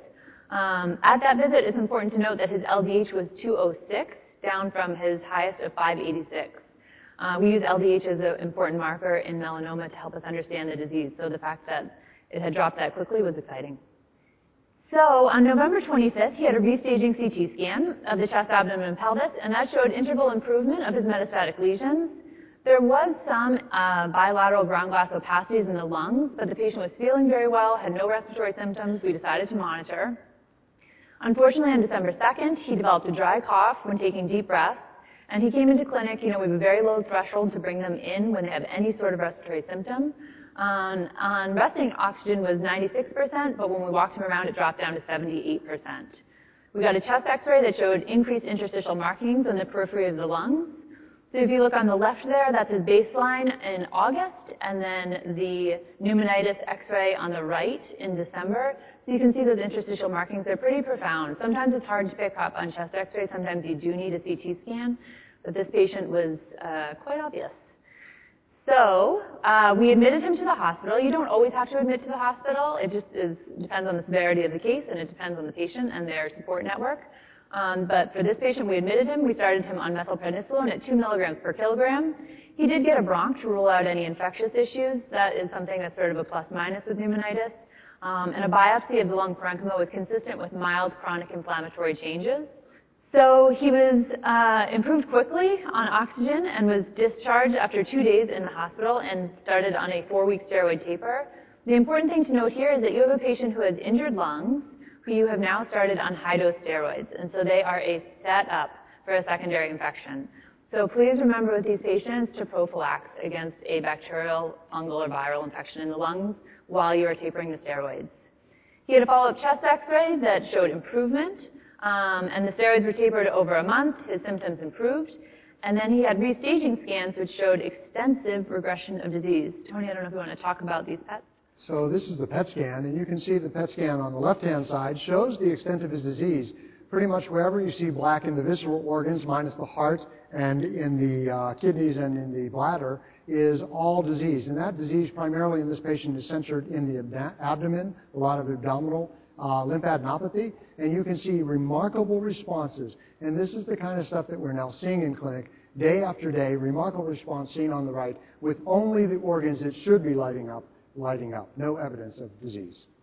At that visit, it's important to note that his LDH was 206, down from his highest of 586. We use LDH as an important marker in melanoma to help us understand the disease, so the fact that it had dropped that quickly was exciting. So on November 25th, he had a restaging CT scan of the chest, abdomen, and pelvis, and that showed interval improvement of his metastatic lesions. There was some bilateral ground glass opacities in the lungs, but the patient was feeling very well, had no respiratory symptoms. We decided to monitor. Unfortunately, on December 2nd, he developed a dry cough when taking deep breaths. And he came into clinic. We have a very low threshold to bring them in when they have any sort of respiratory symptom. On resting, oxygen was 96%, but when we walked him around, it dropped down to 78%. We got a chest x-ray that showed increased interstitial markings on the periphery of the lungs. So if you look on the left there, that's his baseline in August, and then the pneumonitis x-ray on the right in December. So you can see those interstitial markings. They're pretty profound. Sometimes it's hard to pick up on chest x-ray. Sometimes you do need a CT scan, but this patient was quite obvious. So we admitted him to the hospital. You don't always have to admit to the hospital. It just depends on the severity of the case, and it depends on the patient and their support network. But for this patient, we admitted him. We started him on methylprednisolone at 2 milligrams per kilogram. He did get a bronch to rule out any infectious issues. That is something that's sort of a plus-minus with pneumonitis. And a biopsy of the lung parenchyma was consistent with mild chronic inflammatory changes. So he was improved quickly on oxygen and was discharged after 2 days in the hospital and started on a 4-week steroid taper. The important thing to note here is that you have a patient who has injured lungs, who you have now started on high-dose steroids, and so they are a setup for a secondary infection. So please remember with these patients to prophylax against a bacterial, fungal, or viral infection in the lungs while you are tapering the steroids. He had a follow-up chest x-ray that showed improvement, and the steroids were tapered over a month. His symptoms improved, and then he had restaging scans which showed extensive regression of disease. Tony, I don't know if you want to talk about these PETs. So this is the PET scan, and you can see the PET scan on the left-hand side shows the extent of his disease. Pretty much wherever you see black in the visceral organs, minus the heart and in the kidneys and in the bladder, is all disease. And that disease primarily in this patient is centered in the abdomen, a lot of abdominal lymphadenopathy, and you can see remarkable responses. And this is the kind of stuff that we're now seeing in clinic day after day, remarkable response seen on the right with only the organs that should be lighting up, no evidence of disease.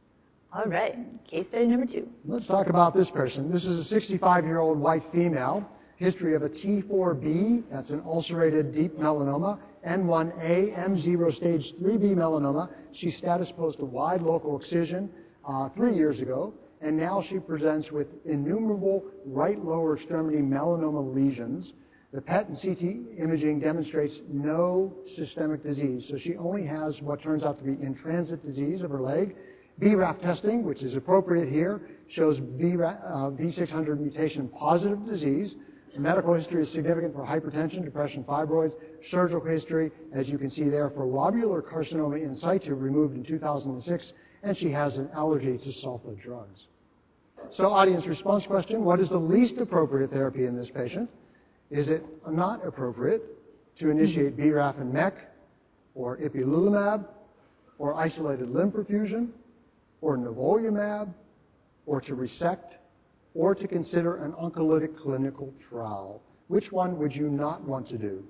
All right, case study number 2. Let's talk about this person. This is a 65-year-old white female. History of a T4B, that's an ulcerated deep melanoma, N1A, M0 stage 3B melanoma. She status post a wide local excision 3 years ago, and now she presents with innumerable right lower extremity melanoma lesions. The PET and CT imaging demonstrates no systemic disease, so she only has what turns out to be in-transit disease of her leg. BRAF testing, which is appropriate here, shows V600 mutation positive disease. Medical history is significant for hypertension, depression, fibroids. Surgical history, as you can see there, for lobular carcinoma in situ removed in 2006, and she has an allergy to sulfa drugs. So audience response question, what is the least appropriate therapy in this patient? Is it not appropriate to initiate BRAF and MEK, or ipilimumab, or isolated limb perfusion, or nivolumab, or to resect, or to consider an oncolytic clinical trial? Which one would you not want to do?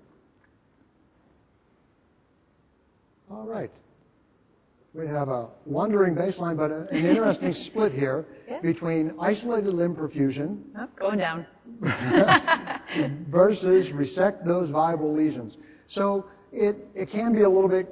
All right. We have a wandering baseline, but an interesting split here between isolated limb perfusion going down versus resect those viable lesions. So it can be a little bit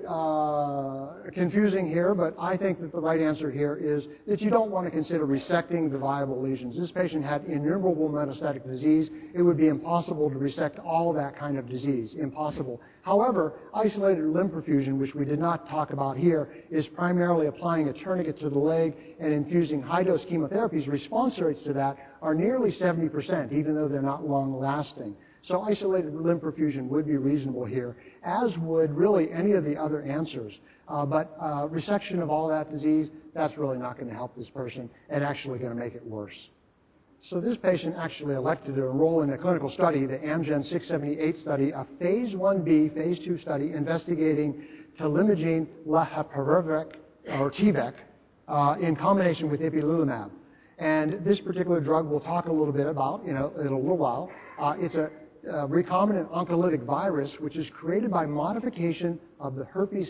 confusing here, but I think that the right answer here is that you don't want to consider resecting the viable lesions. This patient had innumerable metastatic disease. It would be impossible to resect all that kind of disease. Impossible. However, isolated limb perfusion, which we did not talk about here, is primarily applying a tourniquet to the leg and infusing high-dose chemotherapies. Response rates to that are nearly 70%, even though they're not long-lasting. So isolated limb perfusion would be reasonable here, as would really any of the other answers. But resection of all that disease, that's really not going to help this person and actually going to make it worse. So this patient actually elected to enroll in a clinical study, the Amgen 678 study, a phase 1b, phase 2 study investigating telimagene lahaparvec, or TVEC, in combination with ipilimumab. And this particular drug we'll talk a little bit about in a little while. It's a recombinant oncolytic virus, which is created by modification of the herpes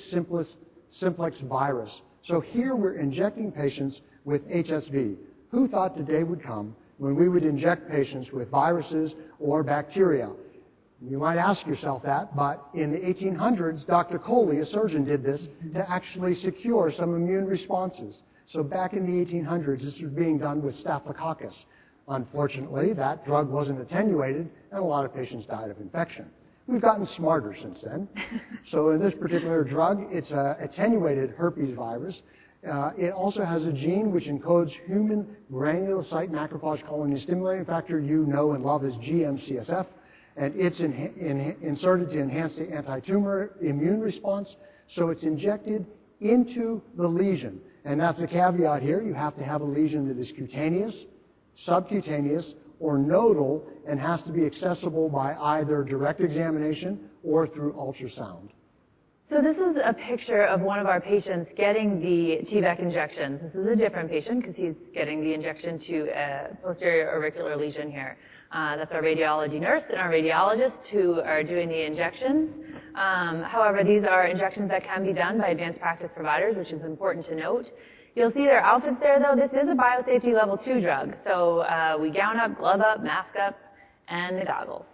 simplex virus. So here we're injecting patients with HSV. Who thought the day would come when we would inject patients with viruses or bacteria? You might ask yourself that, but in the 1800s, Dr. Coley, a surgeon, did this to actually secure some immune responses. So back in the 1800s, this was being done with Staphylococcus. Unfortunately, that drug wasn't attenuated, and a lot of patients died of infection. We've gotten smarter since then. So in this particular drug, it's an attenuated herpes virus. It also has a gene which encodes human granulocyte macrophage colony stimulating factor you know and love as GM-CSF, and it's inserted to enhance the anti-tumor immune response. So it's injected into the lesion. And that's a caveat here. You have to have a lesion that is cutaneous, subcutaneous, or nodal, and has to be accessible by either direct examination or through ultrasound. So this is a picture of one of our patients getting the TVEC injections. This is a different patient because he's getting the injection to a posterior auricular lesion here. That's our radiology nurse and our radiologist who are doing the injections. However, these are injections that can be done by advanced practice providers, which is important to note. You'll see their outfits there, though. This is a biosafety level 2 drug. So we gown up, glove up, mask up, and the goggles.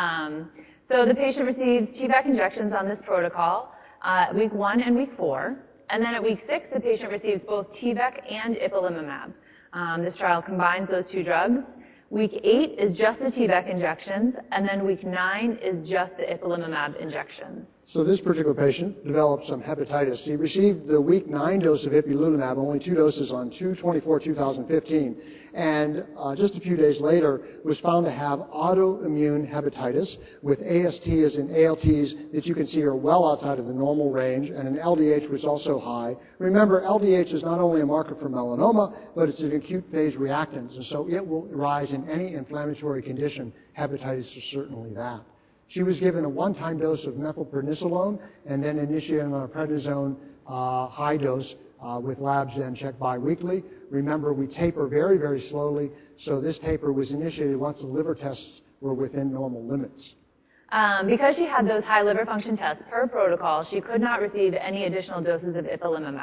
So the patient receives TVEC injections on this protocol week 1 and week 4. And then at week 6, the patient receives both TVEC and ipilimumab. This trial combines those 2 drugs. Week 8 is just the TVEC injections, and then week 9 is just the ipilimumab injections. So this particular patient developed some hepatitis. He received the week 9 dose of ipilimumab, only 2 doses on 2/24/2015, and just a few days later was found to have autoimmune hepatitis with ASTs and ALTs that you can see are well outside of the normal range, and an LDH was also high. Remember, LDH is not only a marker for melanoma, but it's an acute phase reactant, and so it will rise in any inflammatory condition. Hepatitis is certainly that. She was given a one-time dose of methylprednisolone and then initiated on a prednisone high dose with labs then checked biweekly. Remember, we taper very, very slowly, so this taper was initiated once the liver tests were within normal limits. Because she had those high liver function tests per protocol, she could not receive any additional doses of ipilimumab.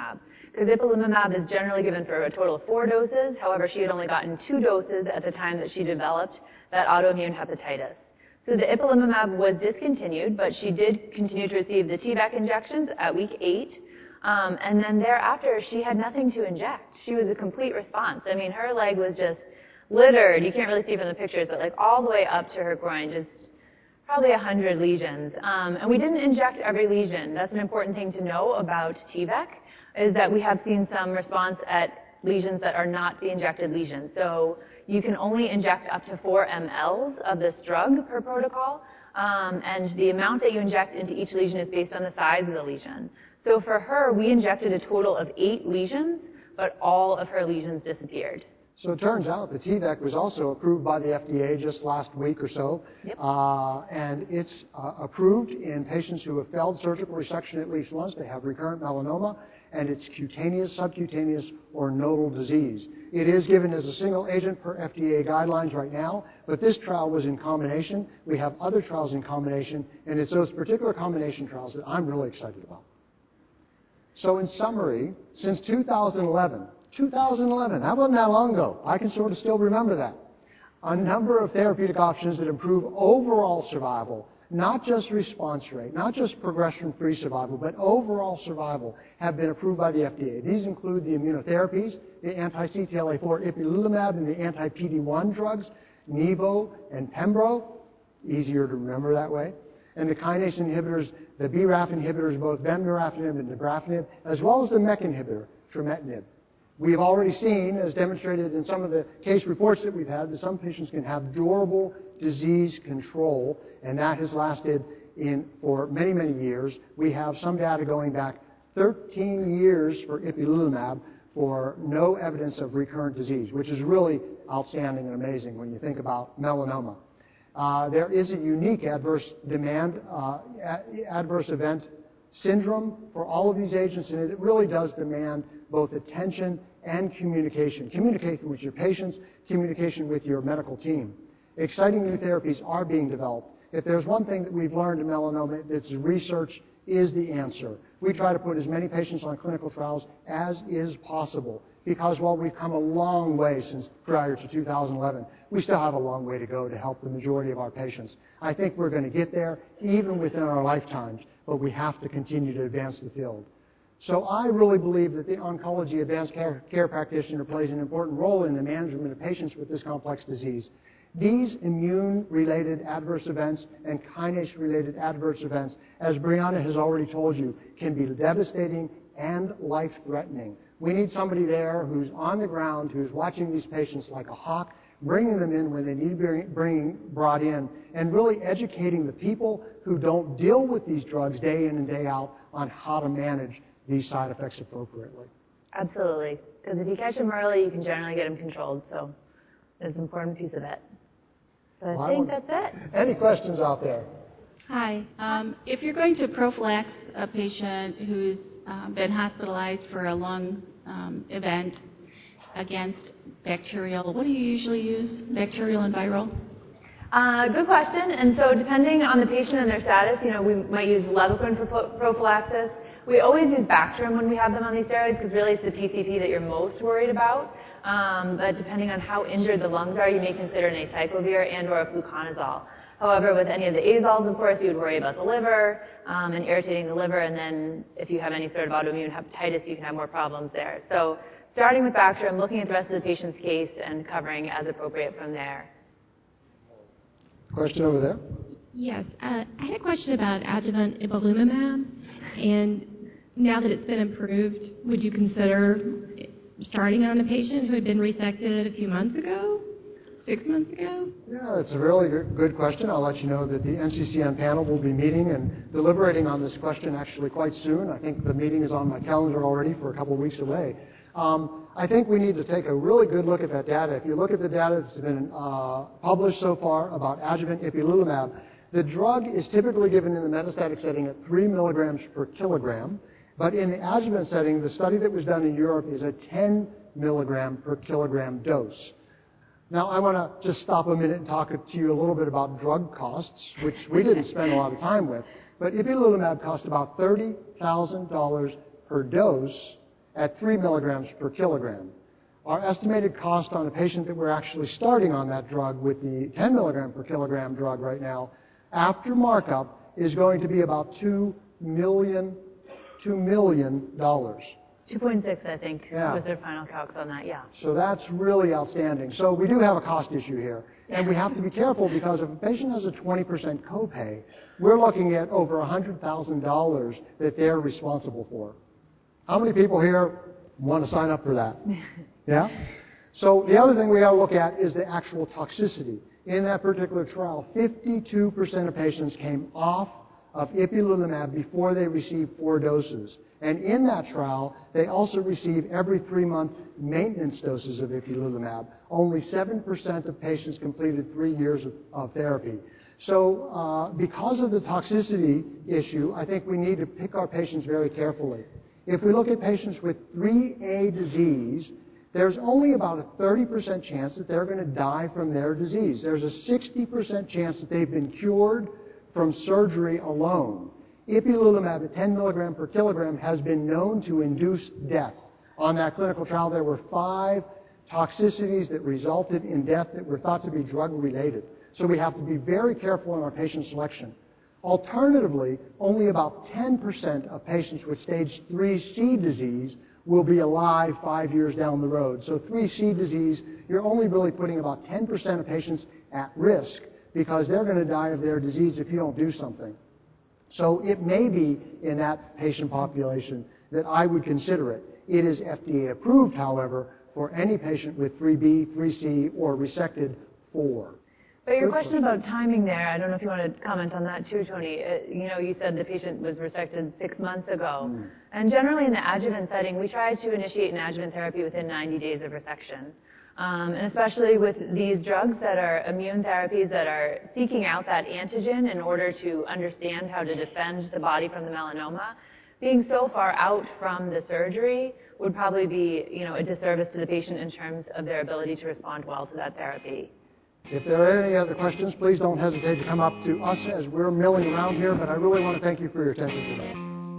because ipilimumab is generally given for a total of 4 doses. However, she had only gotten 2 doses at the time that she developed that autoimmune hepatitis. So the ipilimumab was discontinued, but she did continue to receive the T-VEC injections at week 8. And then thereafter, she had nothing to inject. She was a complete response. I mean, her leg was just littered. You can't really see from the pictures, but like all the way up to her groin, just probably 100 lesions. And we didn't inject every lesion. That's an important thing to know about T-VEC, is that we have seen some response at lesions that are not the injected lesions. So you can only inject up to 4 mLs of this drug per protocol, and the amount that you inject into each lesion is based on the size of the lesion. So for her, we injected a total of 8 lesions, but all of her lesions disappeared. So it turns out the T-VEC was also approved by the FDA just last week or so. Yep. And it's approved in patients who have failed surgical resection at least once. They have recurrent melanoma, and it's cutaneous, subcutaneous, or nodal disease. It is given as a single agent per FDA guidelines right now, but this trial was in combination. We have other trials in combination, and it's those particular combination trials that I'm really excited about. So in summary, since 2011, that wasn't that long ago. I can sort of still remember that. A number of therapeutic options that improve overall survival, not just response rate, not just progression-free survival, but overall survival, have been approved by the FDA. These include the immunotherapies, the anti-CTLA-4 ipilimumab, and the anti-PD-1 drugs, Nivo and Pembro, easier to remember that way, and the kinase inhibitors, the BRAF inhibitors, both vemurafenib and dabrafenib, as well as the MEK inhibitor, trametinib. We've already seen, as demonstrated in some of the case reports that we've had, that some patients can have durable disease control, and that has lasted for many, many years. We have some data going back 13 years for ipilimumab for no evidence of recurrent disease, which is really outstanding and amazing when you think about melanoma. There is a unique adverse event syndrome for all of these agents, and it really does demand both attention and communication. Communication with your patients, communication with your medical team. Exciting new therapies are being developed. If there's one thing that we've learned in melanoma, it's research is the answer. We try to put as many patients on clinical trials as is possible, because while we've come a long way since prior to 2011, we still have a long way to go to help the majority of our patients. I think we're going to get there even within our lifetimes, but we have to continue to advance the field. So I really believe that the oncology advanced care practitioner plays an important role in the management of patients with this complex disease. These immune-related adverse events and kinase-related adverse events, as Brianna has already told you, can be devastating and life-threatening. We need somebody there who's on the ground, who's watching these patients like a hawk, bringing them in when they need being brought in, and really educating the people who don't deal with these drugs day in and day out on how to manage these side effects appropriately. Absolutely. Because if you catch them early, you can generally get them controlled. So it's an important piece of it. So I think that's it. Any questions out there? Hi. If you're going to prophylax a patient who's been hospitalized for a lung event against bacterial, what do you usually use, bacterial and viral? Good question. And so depending on the patient and their status, we might use Levaquin for prophylaxis. We always use Bactrim when we have them on these steroids, because really it's the PCP that you're most worried about. But depending on how injured the lungs are, you may consider an acyclovir and or a fluconazole. However, with any of the azoles, of course, you would worry about the liver and irritating the liver. And then if you have any sort of autoimmune hepatitis, you can have more problems there. So starting with Bactrim, looking at the rest of the patient's case and covering as appropriate from there. Question over there? Yes. I had a question about adjuvant ipilimumab. And now that it's been approved, would you consider starting on a patient who had been resected a few months ago, 6 months ago? Yeah, it's a really good question. I'll let you know that the NCCN panel will be meeting and deliberating on this question actually quite soon. I think the meeting is on my calendar already for a couple of weeks away. I think we need to take a really good look at that data. If you look at the data that's been published so far about adjuvant ipilimumab, the drug is typically given in the metastatic setting at 3 milligrams per kilogram. But in the adjuvant setting, the study that was done in Europe is a 10 milligram per kilogram dose. Now, I want to just stop a minute and talk to you a little bit about drug costs, which we didn't spend a lot of time with. But ipilimumab costs about $30,000 per dose at 3 milligrams per kilogram. Our estimated cost on a patient that we're actually starting on that drug with the 10 milligram per kilogram drug right now, after markup, is going to be about $2 million. 2.6, I think, Yeah. was their final calcs on that, yeah. So that's really outstanding. So we do have a cost issue here. And we have to be careful because if a patient has a 20% copay, we're looking at over $100,000 that they're responsible for. How many people here want to sign up for that? Yeah? So the other thing we got to look at is the actual toxicity. In that particular trial, 52% of patients came off of ipilimumab before they received 4 doses. And in that trial, they also received every 3-month maintenance doses of ipilimumab. Only 7% of patients completed 3 years of therapy. So because of the toxicity issue, I think we need to pick our patients very carefully. If we look at patients with 3A disease, there's only about a 30% chance that they're going to die from their disease. There's a 60% chance that they've been cured from surgery alone. Ipilimumab at 10 milligram per kilogram has been known to induce death. On that clinical trial, there were 5 toxicities that resulted in death that were thought to be drug-related. So we have to be very careful in our patient selection. Alternatively, only about 10% of patients with stage 3C disease will be alive 5 years down the road. So 3C disease, you're only really putting about 10% of patients at risk because they're going to die of their disease if you don't do something. So it may be in that patient population that I would consider it. It is FDA approved, however, for any patient with 3B, 3C, or resected 4. But your question about timing there, I don't know if you want to comment on that too, Tony. You said the patient was resected 6 months ago. And generally in the adjuvant setting, we try to initiate an adjuvant therapy within 90 days of resection. And especially with these drugs that are immune therapies that are seeking out that antigen in order to understand how to defend the body from the melanoma, being so far out from the surgery would probably be, a disservice to the patient in terms of their ability to respond well to that therapy. If there are any other questions, please don't hesitate to come up to us as we're milling around here, but I really want to thank you for your attention today.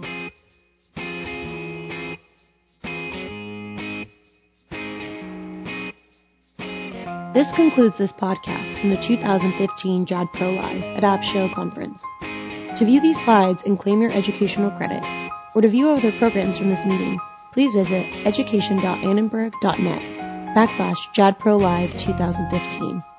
This concludes this podcast from the 2015 JAD Pro Live at AppShow Conference. To view these slides and claim your educational credit, or to view other programs from this meeting, please visit education.annenberg.net/JAD Pro Live 2015.